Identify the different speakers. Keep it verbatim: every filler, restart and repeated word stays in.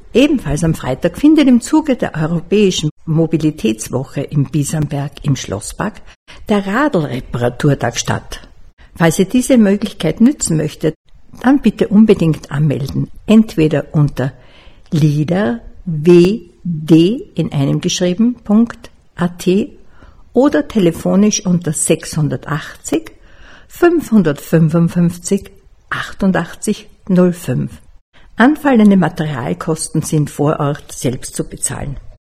Speaker 1: Ebenfalls am Freitag findet im Zuge der Europäischen Mobilitätswoche im Biesenberg im Schlosspark der Radl-Reparaturtag statt. Falls ihr diese Möglichkeit nützen möchtet, dann bitte unbedingt anmelden, entweder unter liederwd in einem geschrieben.at oder telefonisch unter sechshundertachtzig fünfhundertfünfundfünfzig achtundachtzig null fünf. Anfallende Materialkosten sind vor Ort selbst zu bezahlen.